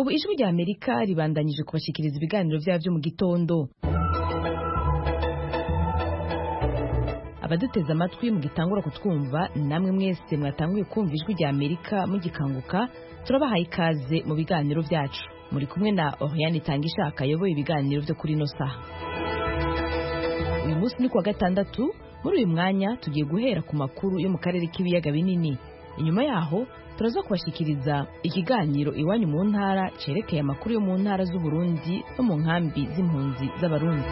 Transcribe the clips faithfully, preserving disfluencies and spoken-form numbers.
ubu ijwi rya Amerika ribandanyije kubashikiriza ibiganiro byavyo mu gitondo. Abaduteze amatwi mu gitangura kutwumva, namwe mwese mwatanguye kumva ijwi rya Amerika mugikanguka, turabahaye ikaze mu biganiro byacu. Muri kumwe na Oriane Tangishaka ayoboye ibiganiro byo kuri no saha. Uyu munsi ni kuwa gatandatu, muri uyu mwanya tugiye guhera ku makuru yo mu karere k'ibiyaga binini. Inyuma yaho turaza kubashikiriza ikiganiro iwanyu mu ntara cerekeye amakuru yo mu ntara z'u Burundi no mu nkambi z'impunzi z'abarundi.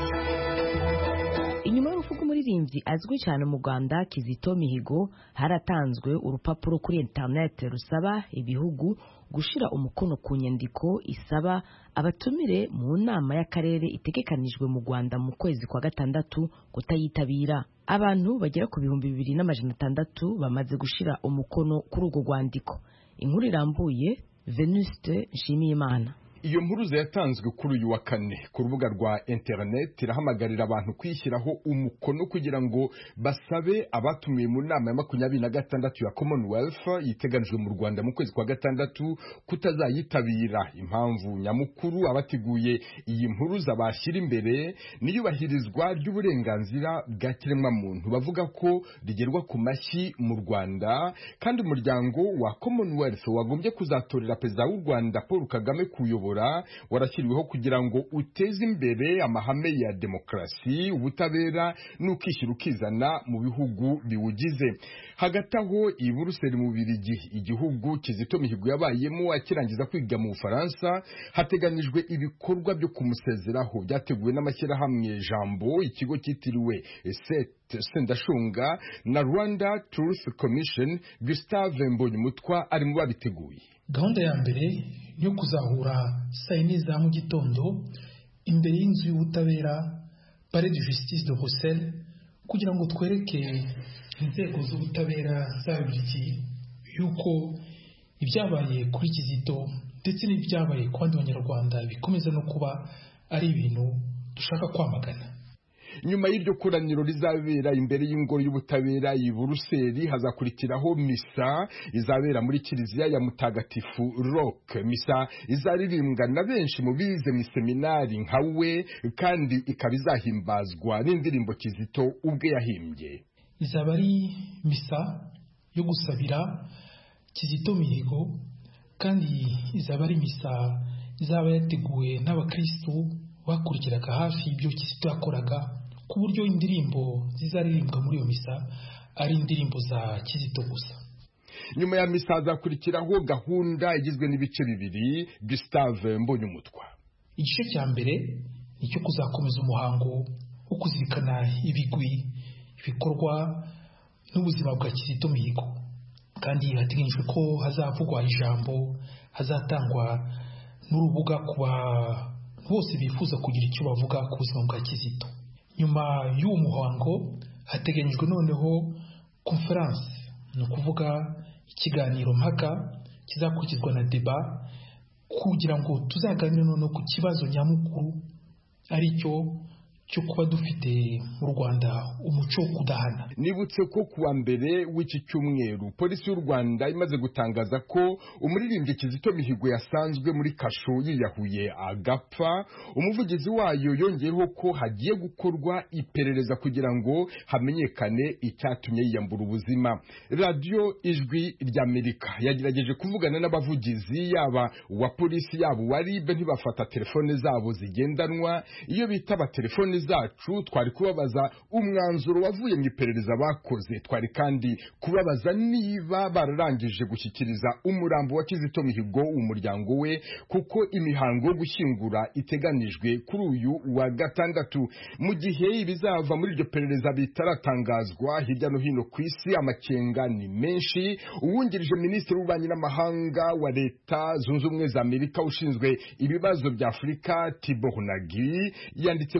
Inyuma y'urupfu rw'umuririmbyi azwi cyane mu Rwanda Kizito Mihigo, haratanzwe urupapuro kuri internet rusaba ibihugu gushira umukono ku nyandiko isaba abatumire mu nama y'akarere itegekanijwe mu Rwanda mu kwezi kwa gatandatu kutayitabira. Abantu bagera ku bihumbi bibiri n'amajana atandatu bamaze gushira umukono kuri urwo rwandiko. Inkuru irambuye Venuste Nshimiyimana. Iyo mpuruza yatanzwe kuri uyu wa kane ku rubuga rwa internet irahamagarira abantu kwishyiraho umukono kugira ngo basabe abatumiye mu nama ya makumyabiri na gatandatu ya Commonwealth yiteganijwe mu Rwanda mu kwezi kwa gatandatu kutazayitabira. Impamvu nyamukuru abateguye iyi mpuruza bashyira imbere niyubahirizwa ry'uburenganzira bwa kiremwa muntu, bavuga ko rigerwa ku mashyi mu Rwanda, kandi umuryango wa Commonwealth wagombye kuzatorera perezida w'u Rwanda Paul Kagame kuyobora warashyiriweho kugira ngo uteze imbere amahame ya demokrasi, ubutabera n'ukishyira ukizana mu bihugu biwugize. Hagati aho i Buruseli mu Bubiligi, igihugu Kizito Mihigo yabayemo akirangiza kwiga mu Bufaransa, hateganijwe ibikorwa byo kumusezeraho byateguwe n'amashyirahamwe Jambo, ikigo cyitiriwe Set Sendashunga na Rwanda Truth Commission. Gustave Mbonyumutwa ari mu babiteguye. Gahunda ya mbere yo kuzahura saa yine za mu gitondo imbere y'inzu y'ubutabera Palais de Justice de Bruxelles kugira ngo twereke inzego z'ubutabera z'Ababiligi yuko ibyabaye kuri Kizito ndetse n'ibyabaye ku bandi banyarwanda bikomeza no kuba ari ibintu dushaka kwamagana. Nyuma y'iryo koraniro rizabera imbere y'ingoro y'ubutabera i Buruseli, hazakurikiraho misa izabera muri kiliziya ya Mutagatifu Roch. Misa izaririmbwa na benshi mu bize mu seminari nkawe, kandi ikaba izahimbazwa n'indirimbo Kizito ubwe yahimbye. Izaba ari misa yo gusabira Kizito Mihigo, kandi izaba ari misa izaba yateguwe n'abakristo bakurikiraga hafi ibyo Kizito yakoraga, ku buryo indirimbo zizaririmbwa muri iyo misa ari indirimbo za Kizito gusa. Nyuma ya misa hazakurikiraho gahunda igizwe n'ibice bibiri. Gustave Mbonyumutwa. Igice cya mbere ni cyo kuzakomeza umuhango wo kuzirikana ibigwi, ibikorwa n'ubuzima bwa Kizito Mihigo, kandi hateganyijwe ko hazavugwa ijambo, hazatangwa n'urubuga ku bantu bose bifuza kugira icyo bavuga ku buzima bwa Kizito. Nyuma y'uwo muhango hateganyijwe noneho conference, no kuvuga ikiganiro mpaka kizakurikizwa na deba, kugira ngo tuzaganire noneho ku kibazo nyamukuru ari cyo cyo kuba dufite mu Rwanda umuco wo kudahana. Nibutse ko kuwa mbere w'iki cyumweru polisi y'u Rwanda imaze gutangaza ko umuririmbyi Kizito Mihigo yasanzwe muri kasho yiyahuye agapfa. Umuvugizi wayo yongeyeho ko hagiye gukorwa iperereza kugira ngo hamenyekane icyatumye yiyambura ubuzima. Radio Ijwi ry'Amerika yagerageje kuvugana n'abavugizi yaba wa polisi yabo wari be ntibafata telefone zabo zigendanwa. Iyo bitaba telefone zacu twari kubabaza umwanzuro wavuye mu iperereza bakoze, twari kandi kubabaza niba bararangije gushyikiriza umurambo wa Kizito Mihigo umuryango we, kuko imihango yo gushyingura iteganijwe kuri uyu wa gatandatu. Mu gihe ibizava muri iryo perereza bitaratangazwa hirya no hino ku isi, amakenga ni menshi. Uwungirije minisitiri w'ububanyi n'amahanga wa Leta Zunze Ubumwe za Amerika ushinzwe ibibazo bya Afurika Tibor Nagy yanditse ku rubuga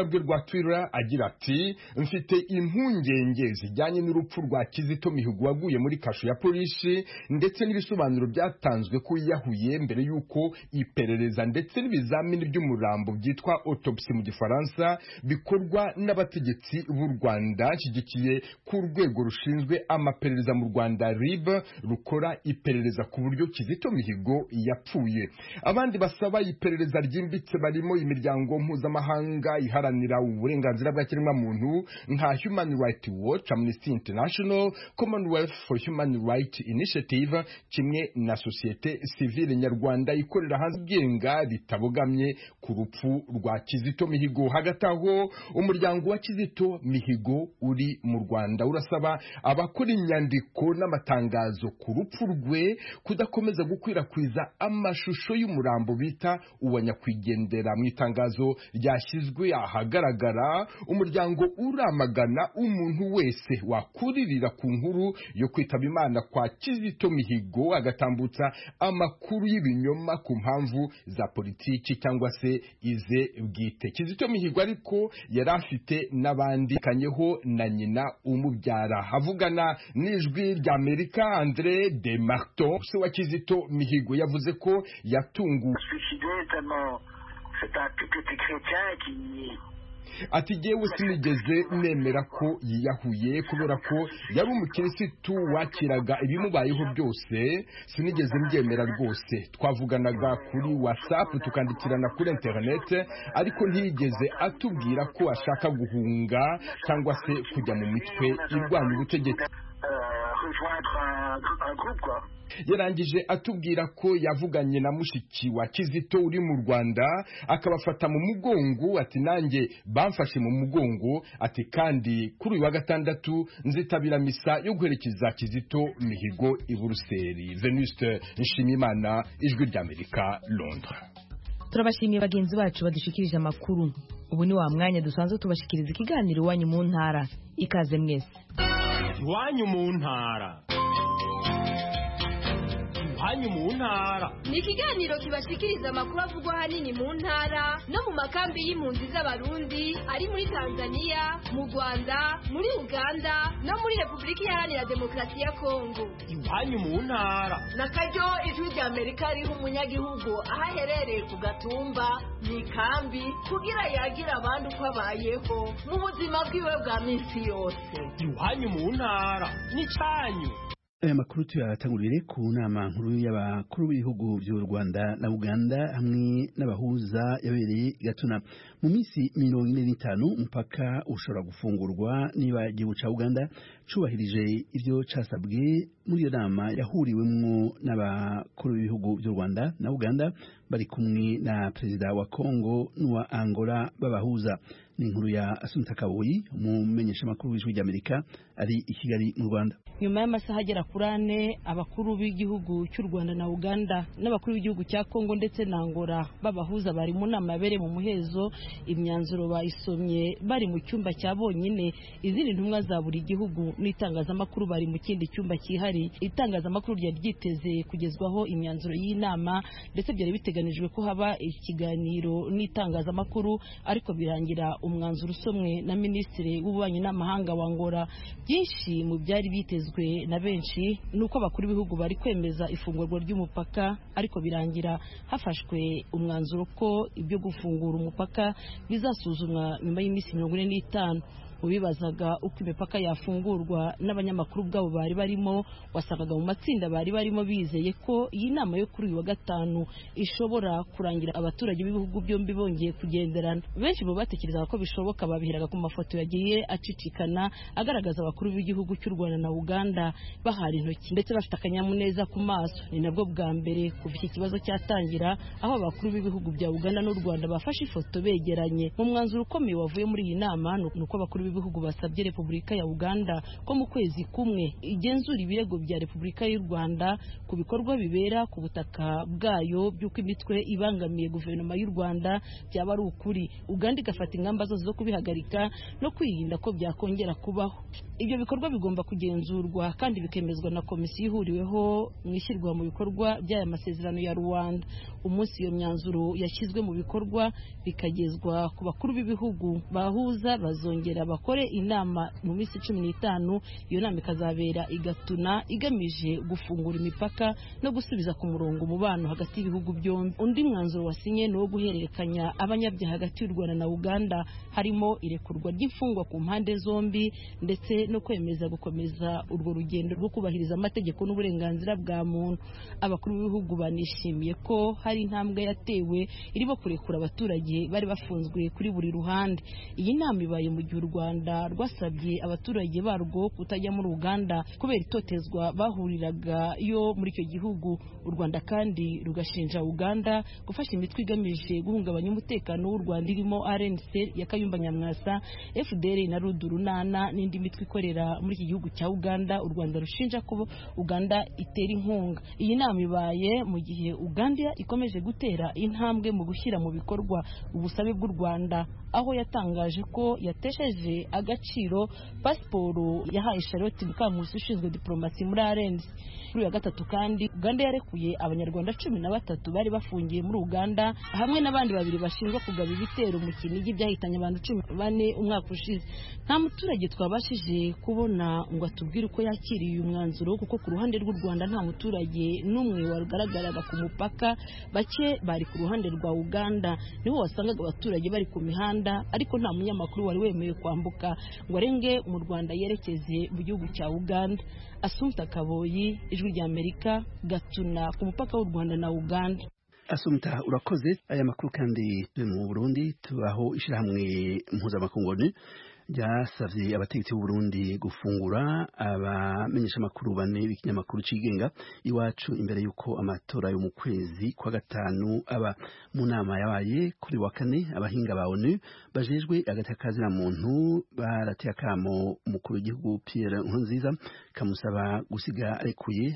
rukuta rwe rwa Twitter agira ati mfite impungenge zijyanye n'urupfu rwa Kizito Mihigo waguye muri kasho ya polisi ndetse n'ibisobanuro byatanzwe ko yahuye mbere yuko iperereza ndetse n'ibizamini by'umurambo byitwa autopsy mu gifaransa bikorwa n'abategetsi b'u Rwanda shigikiye ku rwego rushinzwe amaperereza mu Rwanda R I B rukora iperereza ku buryo Kizito Mihigo yapfuye. Abandi basaba iperereza ryimbitse barimo imiryango mpuzamahanga iharanira uburenganzira bwa kiremwamuntu nka Human Rights Watch, Amnesty International, Commonwealth for Human Rights Initiative kimwe na societe civile nyarwanda ikorera hanze genga ritabogamye ku rupfu rwa Kizito Mihigo. Hagati aho umuryango wa Kizito Mihigo uri mu Rwanda urasaba abakora inyandiko n'amatangazo ku rupfu rwe kudakomeza gukwirakwiza amashusho y'umurambo bita uwa nyakwigendera. Mu itangazo ryashyizwe ahagaragara umuryango uramagana umuntu wese wakuririra ku nkuru yo kwitaba Imana kwa Kizito Mihigo agatambutsa amakuru y'ibinyoma ku mpamvu za politiki cyangwa se ize bwite. Kizito Mihigo ariko yari afite n'abandi kanyeho na nyina umubyara. Havugana n'ijwi rya Amerika, André de Marton se wa Kizito Mihigo yavuze ko yatunguwe ati jyewe sinigeze nemera ko yiyahuye kubera ko yari umukirisitu wakiraga ibimubayeho byose, sinigeze mbyemera rwose. Twavuganaga kuri WhatsApp tukandikirana kuri internet ariko ntiyigeze atubwira ko ashaka guhunga cyangwa se kujya mu mitwe irwanya ubutegetsi. Yarangije atubwira ko yavuganye na mushiki wa Kizito uri mu Rwanda akabafata mu mugongo, ati nanjye bamfashe mu mugongo, ati kandi kuri uyu wa gatandatu nzitabira misa yo guherekeza Kizito Mihigo i Buruseli. Venuste Nshimiyimana, Ijwi ry'Amerika, Londres. Turabashimiye bagenzi bacu badushikirije amakuru. Ubu ni wa mwanya dusanzwe tubashikiriza ikiganiro Iwanyu mu Ntara. Ikaze mwese. Iwanyu mu Ntara. Iwanyu mu Ntara ni ikiganiro kibashikiriza amakuru avugwa hanini mu ntara no mu makambi y'impunzi z'abarundi ari muri Tanzania, mu Rwanda, muri Uganda no muri Repubulika Iharanira Demokarasi ya Kongo. Iwanyu mu Ntara na karyo Ijwi ry'Amerika riha umunyagihugu aho aherereye ku gatumba mu ikambi kugira yagira abandi uko abayeho mu buzima bwiwe bwa minsi yose. Iwanyu mu Ntara ni canyu. Aya makuru tuyatangurire ku nama nkuru y'abakuru b'ibihugu by'u Rwanda na Uganda hamwe n'abahuza yabereye Gatuna. Mu minsi mirongo ine n'itanu umupaka ushobora gufungurwa niba igihugu ca Uganda cubahirije ivyo casabwe muri iyo nama yahuriwemwo n'abakuru b'ibihugu by'u Rwanda na Uganda bari kumwe na perezida wa Kongo n'uwa Angola babahuza. Ni inkuru ya Asumta Kaboyi umumenyesha makuru w'Ijwi ry'Amerika ari i Kigali mu Rwanda. Nyuma y'amasaha agera kuri ane abakuru b'igihugu cy'u Rwanda na Uganda n'abakuru b'igihugu cya Kongo ndetse na Angola babahuza bari mu nama yabereye mu muhezo. Imyanzuro bayisomye bari mu cyumba cya bonyine, izindi ntumwa za buri gihugu n'itangazamakuru bari mu kindi cyumba cyihari. Itangazamakuru ryari ryiteze kugezwaho imyanzuro y'inama ndetse byari biteganijwe ko haba ikiganiro n'itangazamakuru, ariko birangira umwanzuro usomwe na Minisitiri w'Ububanyi n'Amahanga wa Angola. Byinshi mu byari bitezwe na benshi nuko abakuru b'ibihugu bari kwemeza ifungurwa ry'umupaka, ariko birangira hafashwe umwanzuro ko ibyo gufungura umupaka bizasuzumwa nyuma y'iminsi mirongo ine n'itanu. Ubibazaga uko imipaka yafungurwa n'abanyamakuru bwabo bari barimo, wasangaga mu matsinda bari barimo bizeye ko iyi nama yo kuri uyu wa gatanu ishobora kurangira abaturage b'ibihugu byombi bongeye kugenderana. Benshi bo batekerezaga ko bishoboka, babiheraga ku mafoto yagiye acicikana agaragaza abakuru b'igihugu cy'u Rwanda na Uganda bahari intoki ndetse bafite akanyamuneza ku maso. Ni nabwo bwa mbere kuva iki kibazo cyatangira aho abakuru b'ibihugu bya Uganda n'u Rwanda bafashe ifoto begeranye. Mu mwanzuro ukomeye wavuye muri iyi nama nuko abakuru b'ibihugu basabye Repubulika ya Uganda ko mu kwezi kumwe igenzura ibirego bya Repubulika y'u Rwanda ku bikorwa bibera ku butaka bwayo by'uko imitwe ibangamiye guverinoma y'u Rwanda byaba ari ukuri. Uganda igafata ingamba zose zo kubihagarika no kwirinda ko byakongera kubaho. Ibyo bikorwa bigomba kugenzurwa kandi bikemezwa na komisiyo ihuriweho mu ishyirwa mu bikorwa by'aya masezerano ya Rwanda. Umunsi iyo myanzuro yashyizwe mu bikorwa bikagezwa ku bakuru b'ibihugu bahuza bazongera bakore inama mu minsi cumi n'itanu. Iyo nama ikazabera igatuna igamije gufungura imipaka no gusubiza ku murongo umubano hagati y'ibihugu byombi. Undi mwanzuro wasinye ni uwo guhererekanya abanyabyaha hagati y'u Rwanda na Uganda, harimo irekurwa ry'imfungwa ku mpande zombi ndetse no kwemeza gukomeza urwo rugendo rwo kubahiriza amategeko n'uburenganzira bwa muntu. Abakuru b'ibihugu banishimiye ko hari intambwe yatewe irimo kurekura abaturage bari bafunzwe kuri buri ruhande. Iyi nama ibaye mu gihe u Rwanda rwasabye abaturage barwo kutajya muri Uganda kubera itotezwa bahuriraga yo muri icyo gihugu. U Rwanda kandi rugashinja Uganda gufasha imitwe igamije guhungabanya umutekano w'u Rwanda irimo R N C ya Kayumba Nyamwasa, F D L na Rudurunana n'indi mitwe ikorera muri iki gihugu cya Uganda. U Rwanda rushinja ko Uganda itera inkunga. Iyi nama ibaye mu gihe Uganda ikomeje gutera intambwe mu gushyira mu bikorwa ubusabe bw'u Rwanda, aho yatangaje ko yatesheje agaciro pasiporo yahaye Charlotte Mukankusi ushinzwe diplomasi muri R N C. Kuri ya gatatu kandi Uganda yarekuye abanyarwanda cumi na batatu bari bafungiye muri Uganda hamwe n'abandi babiri bashinjwa kugaba ibitero mu Kinigi byahitanye abantu cumi na bane umwaka ushize. Nta muturage twabashije kubona ngo atubwire uko yakiriye uyu mwanzuro, kuko ku ruhande rw'u Rwanda nta muturage n'umwe wagaragaraga ku mupaka. Bake bari ku ruhande rwa Uganda, niho wasangaga abaturage bari ku mihanda, ariko nta munyamakuru wari wemewe kwambuka ngo arenge mu Rwanda yerekeze mu gihugu cya Uganda. Assumpta Kaboyi, Ijwi rya Amerika, Gatuna ku mupaka w'u Rwanda na Uganda. Assumpta, urakoze. Aya makuru kandi mu Burundi tubaho ishirahamwe mpuzamakungu ryasavye abategetsi b'u Burundi gufungura abamenyesha makuru bane b'ikinyamakuru cigenga Iwacu imbere yuko amatora yo mu kwezi kwa gatanu aba. Mu nama yabaye kuri wa kane, abahinga ba ONU bajejwe agatakazi na muntu barateye akamo umukuru w'igihugu Pierre Nkurunziza kamusaba gusiga arekuye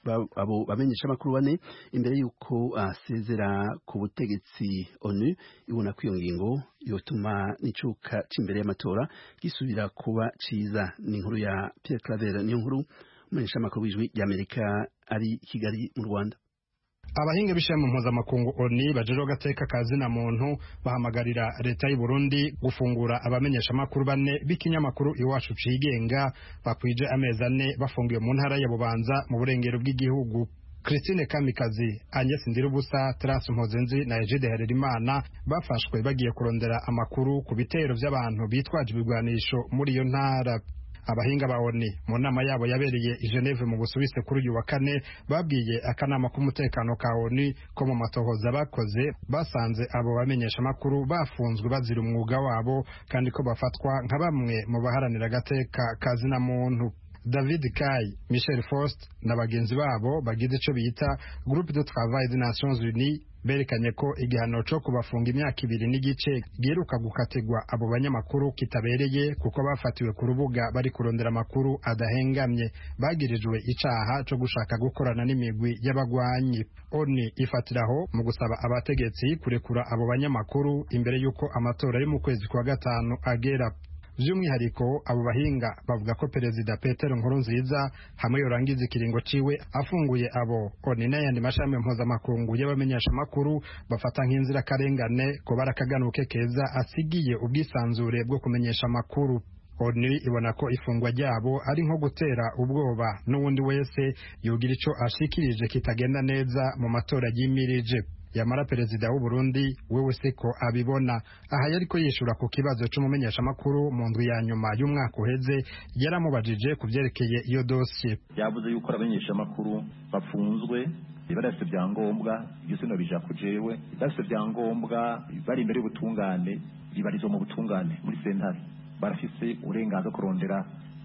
abo bamenyesha makuru bane imbere yuko asezera ku butegetsi. ONU ibona ko iyo ngingo yotuma n'icuka c'imbere y'amatora gisubira kuba ciza. Ni inkuru ya Pierre Claver, niyo nkuru umumenyesha makuru w'Ijwi ry'Amerika ari Kigali mu Rwanda. Abahinga b'ishami mpuzamakungu ONU bajejwe agateka kazi na muntu bahamagarira leta y'u Burundi gufungura abamenyesha makuru bane b'ikinyamakuru Iwacu cigenga bakwije amezi ane bafungiwe mu ntara ya Bubanza mu burengero bw'igihugu. Christine Kamikazi, Agnes Ndirubusa, Terence Mpozenzi na Egide Harerimana bafashwe bagiye kurondera amakuru ku bitero by'abantu bitwaje ibigwanisho muri iyo ntara. Abahinga ba ONU mu nama yabo yabereye i Geneve mu Busuwisi kuri uyu wa kane babwiye akanama k'umutekano ka ONU ko mu matohoza bakoze basanze abo bamenyesha makuru bafunzwe bazira umwuga wabo kandi ko bafatwa nka bamwe mu baharanira agateka kazi na muntu. David Kai, Michel Faust na bagenzi babo bagize ico bita Groupe de Travail des Nations Unies berekanye ko igihano cyo kubafunga imyaka ibiri n'igice giheruka gukategwa abo banyamakuru kitabereye kuko bafatiwe ku rubuga bari kurondera amakuru adahengamye. Bagirijwe icaha cyo gushaka gukorana n'imigwi y'abagwanyi. ONU ifatiraho mu gusaba abategetsi kurekura abo banyamakuru imbere yuko amatora yo mu kwezi kwa gatanu agera. By'umwihariko abo bahinga bavuga ko Perezida Petero Nkurunziza hamwe yorangiza ikiringo ciwe afunguye abo ONU n'ayandi mashami mpuzamakungu y'abamenyesha makuru bafata nk'inzira karengane ko barakaganuke keza asigiye ubwisanzure bwo kumenyesha amakuru. ONU ibona ko ifungwa ryabo ari nko gutera ubwoba n'uwundi wese yogira ico ashikirije kitagenda neza mu matora yimirije. Yamara Perezida w'u Burundi wewe seko abibona. Aha yariko yishura ku kibazo c'umumenyesha makuru mu ndwi ya nyuma y'umwaka uheze yaramubajije kuvyerekeye iyo dossier. Yavuze yuko abamenyesha makuru bafunzwe barafite byangombwa igisino bija kujewe barafite byangombwa bari imbere y'ubutungane bibarizo mu butungane muri sentare barafise uburenganzira kurondera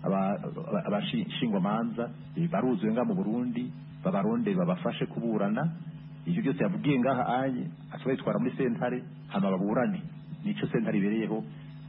abashingwa manza baruzuye nga mu Burundi babaronde babafashe kuburana. Ivyo byose yavugiye ngaha anye atwaye twara muri sentare hama baburane nico sentare ibereyeho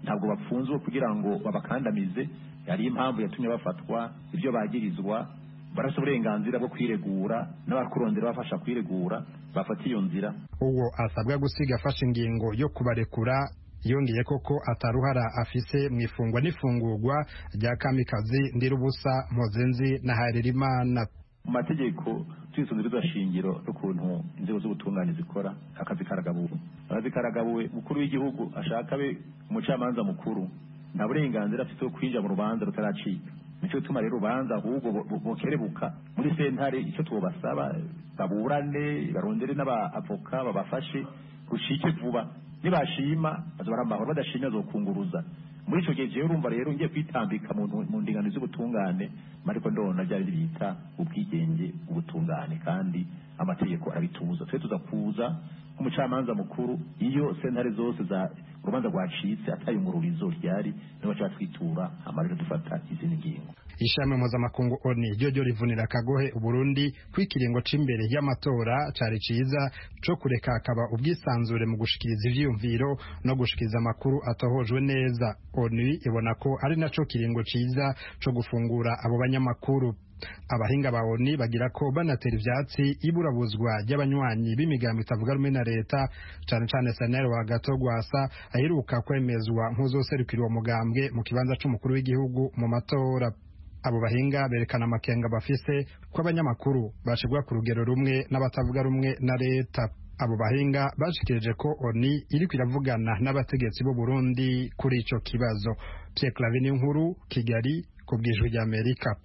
ntabwo bapfunzwe kugira ngo babakandamize, hari impamvu yatumye bafatwa, ibyo bagirizwa, barasa uburenganzira bwo kwiregura n'abakurondera bafasha kwiregura bafata iyo nzira. Uwo asabwa gusiga afashe ingingo yo kubarekura, yongeye koko ataruhara afise mu ifungwa n'ifungurwa rya Kamikazi Ndirubusa Mpozenzi na Harerimana. Mu mategeko twisunze bizashingiro n'ukuntu inzego z'ubutungane zikora, akazi karagabuwe akazi karagabuwe mukuru w'igihugu ashaka be umucamanza mukuru nta burenganzira afite kwinjira mu rubanza rutaracika. Nico tuma rero ubanza ahubwo bokerebuka muri sentare, icyo tubasaba baburane, barondere n'abavoka babafashe gushike vuba, nibashima bazobarambaho, badashimye azokunguruza. Muri ico gihe rero urumva rero ngiye kwitambika mu ndingano z'ubutungane, mariko ndona byari bita ubwigenge ubutungane, kandi amategeko arabituza. Twe tuza kuza umucamanza mukuru iyo sentare zose za urubanza rwacitse atayungururizo ryari niho cyatwitura amarero dufata izindi ngingo. Ishami mpuzamakungu O N U ryo ryo rivunira kagohe Uburundi kwikiringo c'imbere y'amatora cari ciza co kureka akaba ubwisanzure mu gushikiriza ivyiyumviro no gushikiriza amakuru atohojwe neza. O N U ibona ko ari naco kiringo ciza co gufungura abo banyamakuru. Abahinga ba O N U bagira ko banatera ivyatsi iburabuzwa ry'abanywanyi b'imigambi itavuga rumwe na leta, cane cane Sanero wa Gatogwasa aheruka kwemezwa nk'uzoserukira uwo mugambwe mu kibanza c'umukuru w'igihugu mu matora. Abo bahinga berekana amakenga bafise ko abanyamakuru bashigwa ku rugero rumwe n'abatavuga rumwe na leta. Abo bahinga bashikirije ko O N U iriko iravugana n'abategetsi b'u Burundi kuri ico kibazo. Pierre Claver Nkuru, Kigali, ku bw'Ijwi ry'Amerika.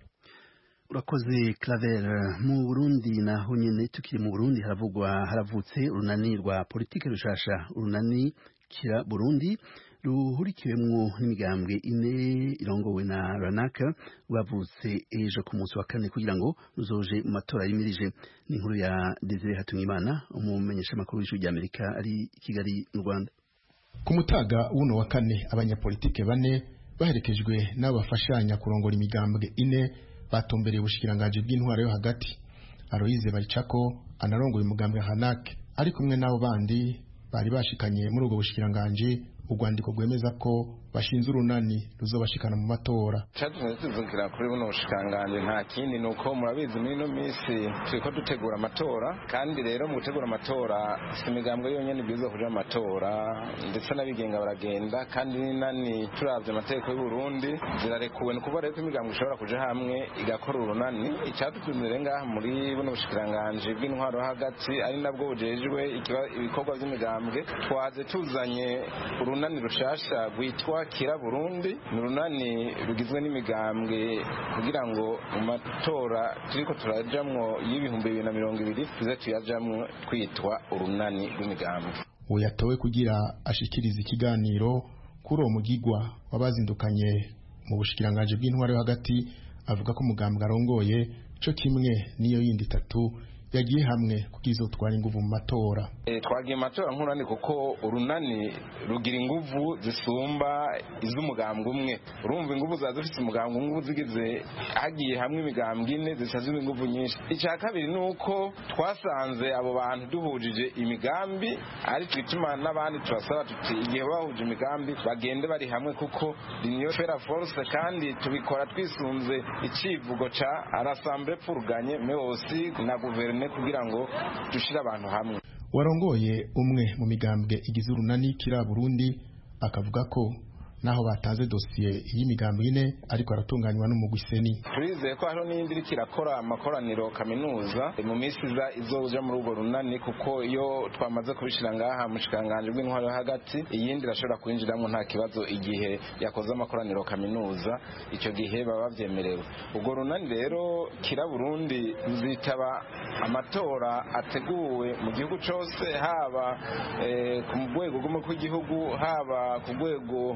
Urakoze Claver. Mu Burundi naho nyene tukiri mu Burundi haravugwa haravutse urunani rwa politike rushasha, urunani Kira Burundi ruhurikiwemwo n'imigambwe ine irongowe na Ranaka, rwavutse ejo ku munsi wa kane kugira ngo ruzoje mu matora yimirije. Ni inkuru ya Desire Hatungimana, umumenyesha makuru w'Ijwi ry'Amerika ari i Kigali mu Rwanda. Ku mutaga wuno wa kane abanyapolitike bane baherekejwe n'abafashanya kurongora imigambwe ine batombereye ubushikiranganje bw'intwaro yo hagati. Aloise Baricako anarongoye umugambwe Hanake ari kumwe n'abo bandi bari bashikanye muri ubwo bushikiranganje urwandiko rwemeza ko bashinze urunani ruzobashikana mu matora. Cyatumye tuzukira kuri buno bushikanganje nta kindi nuko murabizi muri no misi turiko dutegura amatora, kandi rero mu gutegura amatora si imigambwe yonyene bizo kuja amatora, ndetse n'abigenga baragenda, kandi nani turavye amategeko y'u Burundi zirarekuwe, no kuba rero imigambwe ishobora kuja hamwe igakora urunani. Icyatumye rero ngaha muri buno bushikanganje bw'intwaro hagati ari nabwo bujejwe ibikorwa by'imigambwe, twaze tuzanye urunani rushasha rwitwa Kira Burundi. Ni urunani rugizwe n'imigambwe kugira ngo mu matora turiko turajamwo y'ibihumbi bibiri na mirongo ibiri tuze tuyajamwo twitwa urunani rw'imigambwe. Uwo yatowe kugira ashikiriza ikiganiro kuri uwo mugigwa wabazindukanye mu bushikiranganje bw'intwaro yo hagati, avuga ko umugambwe arongoye co kimwe niyo yindi itatu yagiye hamwe kugizo twara inguvu mu matora. E, twagiye matora nk'urunani kuko urunani rugira inguvu zisumba iz'umugambwe umwe. Urumva inguvu zazifite umugambwe umwe zigize hagiye hamwe imigambwe ine zishaje inguvu nyinshi. Icya kabiri nuko twasanze abo bantu duhujije imigambi, ari twituma n'abandi turasaba tuti igihe bahuje imigambi bagende bari hamwe kuko l'union fait la force, kandi tubikora twisunze icivugo ca Rassemble pour gagner mais aussi na gouverner kugira ngo dushira abantu hamwe. Warongoye umwe mu migambwe igize urunani Kira Burundi akavuga ko naho batanze dosiye y'imigambwe ine ariko aratunganywa n'umugwi Seni. Turizeye ko hariho n'indi iriko irakora amakoraniro kaminuza mu minsi iza izoja muri urwo runani, kuko iyo twamaze kubishira ngaha mu shikanganje bw'intwaro hagati iyindi irashobora kwinjiramo nta kibazo igihe yakoze amakoraniro kaminuza, icyo gihe baba bavyemerewe. Urwo runani rero Kira Burundi ruzitaba amatora ateguwe mu gihugu cose, haba eh, ku rwego rw'umukuru w'igihugu, haba ku rwego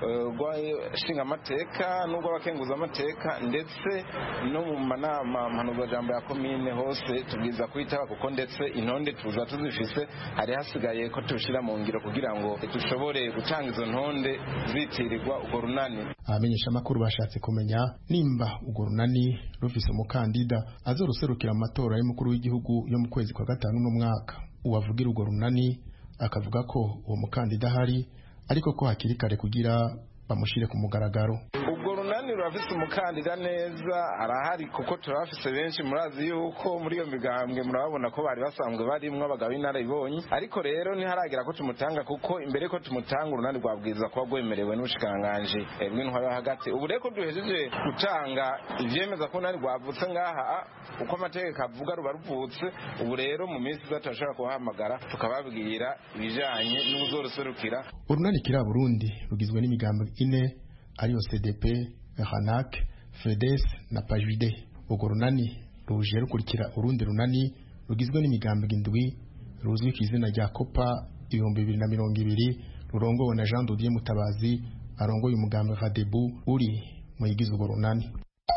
rw'ishinga amateka n'urw'abakenguza amateka, ndetse no mu manama mpanuzajambo ya komine hose tubwiza kwitaba, kuko ndetse intonde tuza tuzifise, hari hasigaye ko tubishira mu ngiro kugira ngo dushobore gutanga izo ntonde zitirirwa urwo runani. Abamenyesha amakuru bashatse kumenya nimba urwo runani rufise umukandida azoruserukira mu matora y'umukuru w'igihugu yo mu kwezi kwa gatanu no mwaka. Uwavugira urwo runani akavuga ko uwo mukandida hari ariko ko hakiri kare kugira bamushire ku mugaragaro. Ubwo runani rurafise umukandida neza arahari kuko turafise benshi murazi yuko muri iyo migambwe murabona ko bari basanzwe barimwo abagabo inara ibonye, ariko rero ntiharagera ko tumutanga kuko imbere ko tumutanga urunani rwabwiza kuba rwemerewe n'ubushikanganje bw'intwaro hagati. Ubu rero ko duhejeje gutanga ivyemeza ko nari rwavutse ngaha uko amategeko avuga ruba ruvutse, ubu rero mu minsi iza turashobora kubahamagara tukababwira ibijanye n'ubuzoruserukira. Urunani kira Burundi rugizwe n'imigambwe ine ariyo C D P, Hanak, Fedes na Pajide. Urwo runani ruje rukurikira urundi runani rugizwe n'imigambwe indwi ruzwi ku izina rya Kopa ibihumbi bibiri na mirongo ibiri rurongowe na Jean Dodier Mutabazi arongoye umugambwe Radebu uri mu yigize urwo runani.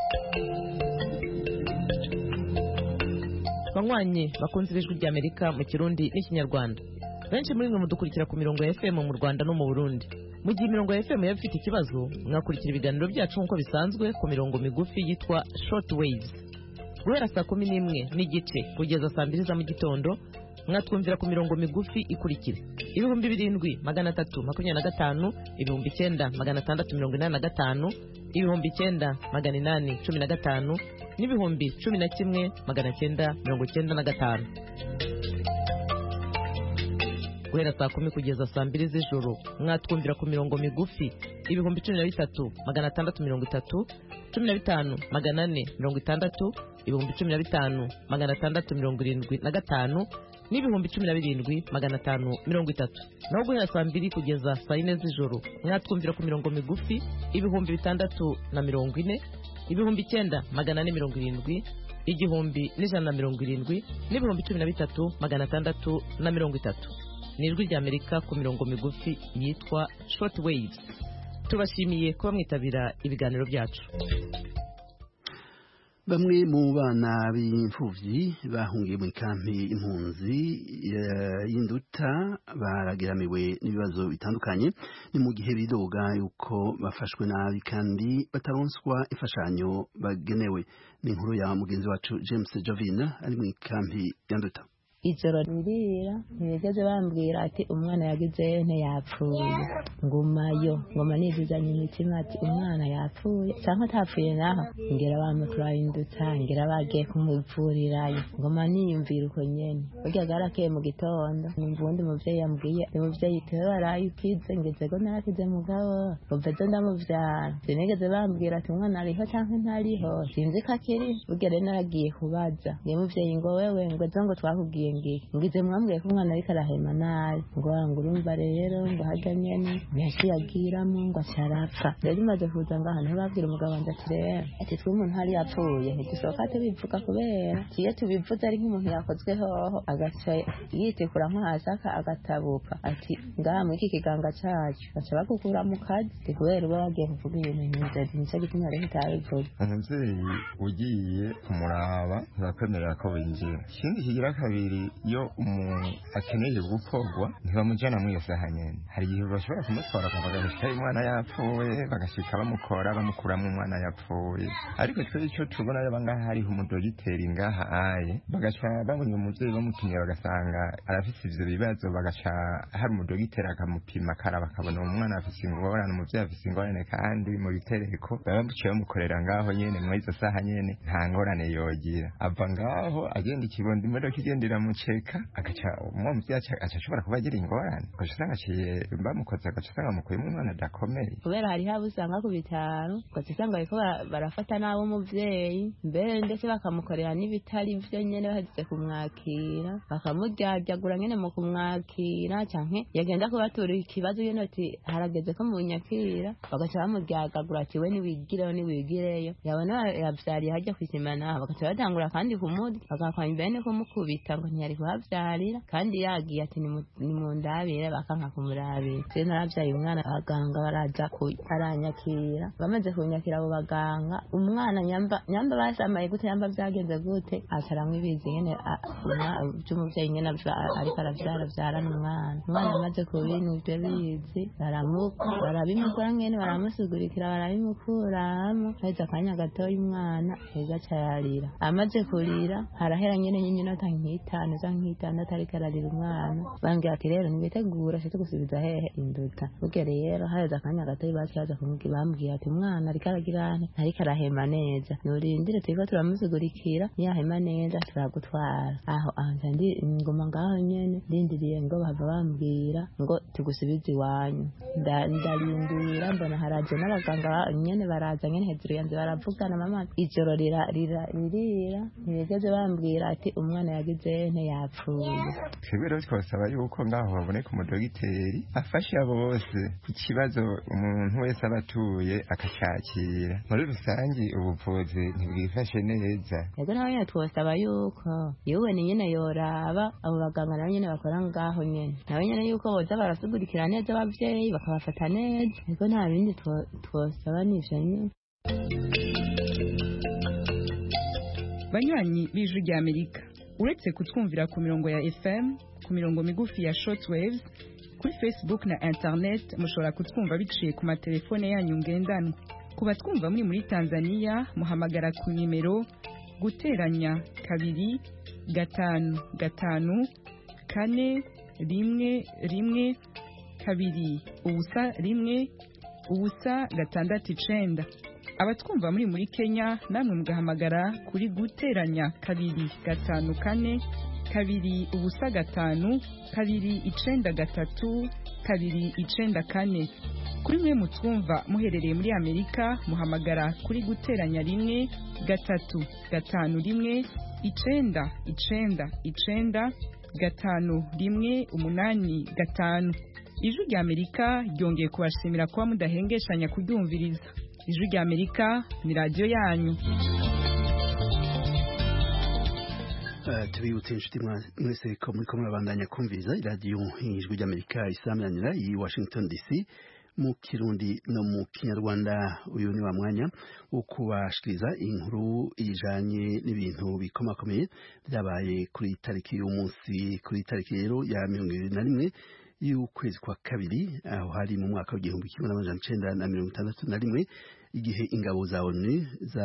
Banywanyi bakunze ijwi rya Amerika mu Kirundi n'Ikinyarwanda. Benshi muri mwe mudukurikira ku mirongo ya F M mu Rwanda no mu Burundi. Mu gihe imirongo ya F M yaba ifite ikibazo, mwakurikira ibiganiro byacu nk'uko bisanzwe ku mirongo migufi yitwa short waves. Guhera saa kumi n'imwe n'igice kugeza saa mbiri za mu gitondo, mwatwumvira ku mirongo migufi ikurikira: ibihumbi birindwi magana atatu makumyabiri na gatanu, ibihumbi icyenda magana atandatu mirongo inani na gatanu, ibihumbi icyenda magana inani cumi na gatanu, n'ibihumbi cumi na kimwe magana cyenda mirongo cyenda na gatanu. Guhera saa kumi kugeza saa mbiri z'ijoro mwatwumvira ku mirongo migufi ibihumbi cumi na bitatu magana atandatu mirongo itatu, cumi na bitanu magana ane mirongo itandatu, ibihumbi cumi na bitanu magana atandatu mirongo irindwi na gatanu, n'ibihumbi cumi na birindwi magana atanu mirongo itatu. Naho guhera saa mbiri kugeza saa yine z'ijoro mwatwumvira ku mirongo migufi ibihumbi bitandatu na mirongo ine, ibihumbi icyenda magana ane mirongo irindwi, igihumbi n'ijana na mirongo irindwi, n'ibihumbi cumi na bitatu magana atandatu na mirongo itatu. Ni ijwi rya Amerika ku mirongo migufi yitwa short waves. Tubashimiye kuba mwitabira ibiganiro byacu. Bamwe mu bana b'imfuvyi bahungiye mu kampi impunzi y'Induta baragiramiwe n'ibibazo bitandukanye, ni mu gihe bidoga yuko bafashwe nabi kandi bataronswa imfashanyo bagenewe. Ni inkuru ya mugenzi wacu James Jovina ari mu kampi y'Induta. Ijoro ririra ntibigeze bambwira ati umwana yagize nte yapfuye, ngumayo ngoma nizizanye imitima ati umwana yapfuye cyangwa atapfuye naho ngera bamutwayindutsa ngera bagiye kumuvurirayo, ngoma niyumvira uko nyene. Burya garakeye mu gitondo numva undi muvyeyi yambwiye umuvyeyi tewe waraye ukize, ngeze ko narakize mugabo uvezo ndamuvyara. Sinigeze bambwira ati umwana ariho cyangwa ntariho, sinzi ko akiri. Burya rero naragiye kubaza nge muvyeyi ngo wewe ngo ejo ngo twakubwiye ngize mwambwiye ko umwana ariko arahema nabi, ngo ngo urumva rero ngo harya nyene ntiyashiyagiramo ngo acarapfa. Rero imaze kuza ngaha niho babwira umugabo wanje ati rero ati twe umuntu hari yapfuye ntidusohoka tubivuga kubera kiye tubivuze ari nk'umuntu yakozwe hoho agaca yitekura nko hasi agatabuka ati ngaha muri iki kiganga cacu baca bagukura mu kazi kubera uba wagiye kuvuga ibintu nk'ivyo nico gituma rero utabivuga. Umuvyeyi ugiye kumuraba ntibakwemerera ko winjira. Ikindi kigira kabiri, iyo umuntu akeneye gukorwa ntibamujana muri iyo saha nyene. Hari igihe bashobora kumutwara akavuga ati umwana yapfuye, bagashika bamukora bamukuramo umwana yapfuye. Ariko twe icyo tubona yaba ngaha hariho umudogiteri ngaha aye, bagaca babonye umuvyeyi bamutumye bagasanga arafise ivyo bibazo, bagaca hari umudogiteri akamupima karaba akabona umwana afise ingorane, umuvyeyi afise ingorane, kandi mu bitereko baba baciye bamukorera ngaho nyene muri izo saha nyene nta ngorane yogira. Ava ngaho agenda ikibondo imodoka igendera muceka agaca umuvyeyi aca ashobora kuba agira ingorane, ugaca usanga aciye bamukoze, agaca usanga amukuyemo umwana adakomeye. Kubera hari haba usanga ku bitaro ugaca usanga bariko barafata nabo umuvyeyi, mbere ndetse bakamukorera n'ibitari vyo nyene bahejeje kumwakira, bakamuryajagura nyene mu kumwakira, canke yagenda kubatura ikibazo nyene ati harageze ko munyakira, bagaca bamuryagagura ati we niwigireyo niwigireyo, yabona yavyariye hajya kwisima naho bagaca batangura kandi kumurya bagakwanya bene kumukubita ngo ntiyari kuhavyarira, kandi yagiye ati ni mu ndabire bakanka kumurabira. Se naravyaye umwana, abaganga baraza aranyakira, bamaze kunyakira abo baganga umwana nyamba nyamba basamaye gute yamba vyagenze gute acaramwe ibizi nyene by'umuvyeyi nyene ariko aravyara vyara n'umwana. Umwana amaze kubintu ivyo bizi barabimukura nyene baramusugurikira barabimukuramo, haheze akanya gatoya umwana ejo aca yarira. Amaze kurira harahera nyene nyinota nk'itanu neza nk'itandatu ariko ararira umwana bambwira ati rero nibitegura se tugusubiza hehe induta ubwo rero haheze akanya gato bacaza kumubwira bambwira ati umwana ariko aragira ane ariko arahema neza nurindire turiko turamusigurikira niyahema neza turagutwara aho anje ndi ngoma ngaho nyene ndindiriye ngo bava bambwira ngo tugusubize iwanyu ndarindira mbona haraje n'abaganga nyene baraza nyene hejuru yanze baravugana mama ijoro rira rira ririra ntibigeze bambwira ati umwana yagize nte yapfuye twebwe rero twasaba yuko ngaho baboneka umudogiteri afasha bose ku kibazo umuntu wese abatuye akashakira muri rusange ubuvuzi ntibwifashe neza yego nawe nyene twasaba yuko yewe ni nyene yoraba abo baganga nabo nyene bakora ngaho nyene nawe nyene yuko boza barasugurikira neza abavyeyi bakabafata neza yego nta bindi twosaba n'ivyo nyene. Banywanyi b'Ijwi ry'Amerika uretse kutwumvira ku mirongo ya F M ku mirongo migufi ya shortwaves kuri Facebook na internet mushobora kutwumva biciye ku matelefone yanyu ngendanwa ku batwumva muri muri Tanzania muhamagara ku nimero guteranya kabiri gatanu gatanu kane rimwe rimwe kabiri ubusa rimwe ubusa gatandatu icenda abatwumva muri muri Kenya namwe mugahamagara kuri guteranya kabiri gatanu kane kabiri ubusa gatanu kabiri icenda gatatu kabiri icenda kane kuri mwe mutwumva muherereye muri Amerika muhamagara kuri guteranya rimwe gatatu gatanu rimwe icenda icenda icenda gatanu rimwe umunani gatanu. Ijwi rya Amerika ryongeye kubashimira kuba mudahengeshanya kuryumviriza. Ijwi rya Amerika ni radio yanyu. Uh, tubibutse inshuti mwese ko muri ko murabandanya kumviriza radio Ijwi rya Amerika isamanira i Washington D C mu Kirundi no mu Kinyarwanda. Uyu ni wa mwanya wo kubashikiriza inkuru ijanye n'ibintu bikomakomeye byabaye kuri tariki y'umunsi kuri tariki rero ya mirongo ibiri na rimwe y'ukwezi kwa kabiri aho hari mu mwaka w'igihumbi kimwe n'amajana icenda na mirongo itandatu na rimwe igihe ingabo za ONU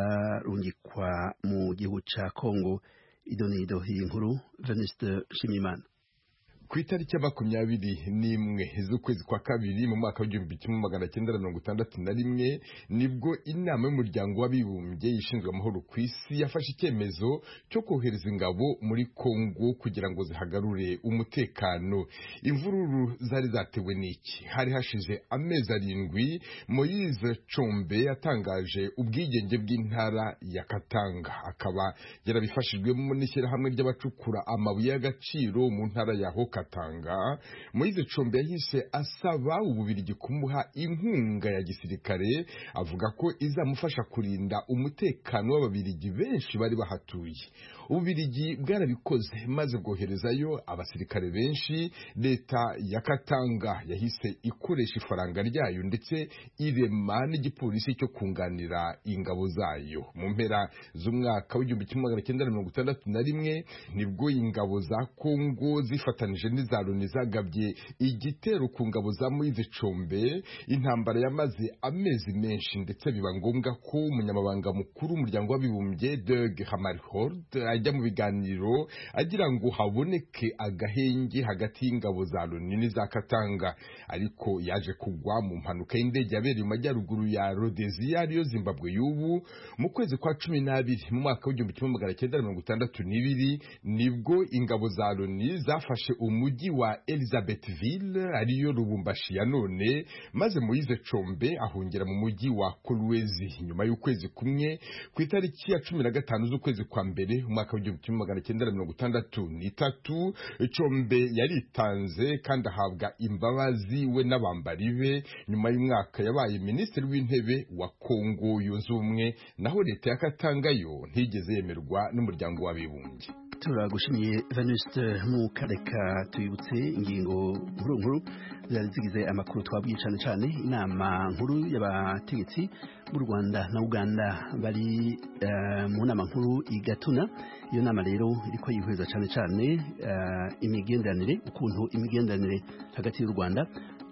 zarungikwa mu gihugu ca Congo. Idonido h'inkuru Venuste Shimimana. Ku itariki ya makumyabiri n'imwe z'ukwezi kwa kabiri mu mwaka w'igihumbi kimwe magana cyenda na mirongo itandatu na rimwe nibwo inama y'umuryango w'abibumbye ishinzwe amahoro ku isi yafashe icyemezo cyo kohereza ingabo muri Kongo kugira ngo zihagarure umutekano. Imvururu zari zatewe n'iki? Hari hashize amezi arindwi Moise Chombe yatangaje ubwigenge bw'intara ya Katanga, akaba yarabifashijwemo n'ishyirahamwe ry'abacukura amabuye y'agaciro mu ntara ya Hoka Katanga. Moise Chombe yahise asaba Ububirigi kumuha inkunga ya gisirikare avuga ko izamufasha kurinda umutekano w'Ababirigi benshi bari bahatuye. Ububirigi bwarabikoze maze bwoherezayo abasirikare benshi. Leta ya Katanga yahise ikoresha ifaranga ryayo ndetse irema n'igipolisi cyo kunganira ingabo zayo. Mu mpera z'umwaka w'igihumbi kimwe magana cyenda na mirongo itandatu na rimwe nibwo ingabo za Kongo zifatanije n'iza Loni zagabye igitero ku ngabo za Moise Chombe. Intambara yamaze amezi menshi ndetse biba ngombwa ko umunyamabanga mukuru w'umuryango w'abibumbye Dag Hammarskjöld ajya mu biganiro agira ngo haboneke agahenge hagati y'ingabo za Loni n'iza Katanga, ariko yaje kugwa mu mpanuka y'indege yabereye mu majyaruguru ya Rhodesia ariyo Zimbabwe y'ubu mu kwezi kwa cumi n'abiri mu mwaka w'igihumbi kimwe magana cyenda mirongo itandatu n'ibiri nibwo ingabo za Loni zafashe umujyi wa Elizabethville ariyo Lubumbashi ya none, maze Moise Chombe ahungira mu mujyi wa Kolwezi. Nyuma y'ukwezi kumwe ku itariki ya cumi na gatanu z'ukwezi kwa mbere umwaka w'igihumbi kimwe magana cyenda mirongo itandatu n'itatu Chombe yaritanze kandi ahabwa imbabazi we n'abambari be. Nyuma y'umwaka yabaye minisitiri w'intebe wa Kongo yunze ubumwe, naho leta ya Katanga yo ntigeze yemerwa n'umuryango w'abibumbye. Turagushimiye Venuste mu kareka tuyibutse ingingo nkuru nkuru zari zigize amakuru twabwiye cyane cyane inama nkuru y'abategetsi b'u Rwanda na Uganda bari uh, mu nama nkuru igatuna. Iyo nama rero iriko yihweza cyane cyane uh, imigenderanire, ukuntu imigenderanire hagati y'u Rwanda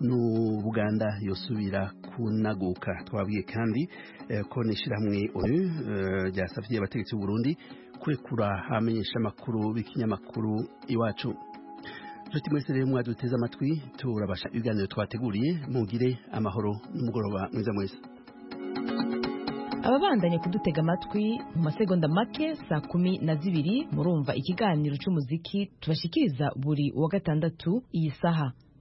n'Ubuganda yosubira kunaguka. Twabwiye kandi eh, ko n'ishirahamwe ONU ryasavye eh, abategetsi b'u Burundi kurekura hamenyesha amakuru b'ikinyamakuru Iwacu. Nshuti mwese rero mwaduteze amatwi turabasha ibiganiro twateguriye, mugire amahoro n'umugoroba mwiza mwese. Ababandanye kudutega amatwi mu masegonda make saa kumi na zibiri murumva ikiganiro cy'umuziki tubashikiriza buri wa gatandatu iyi saha.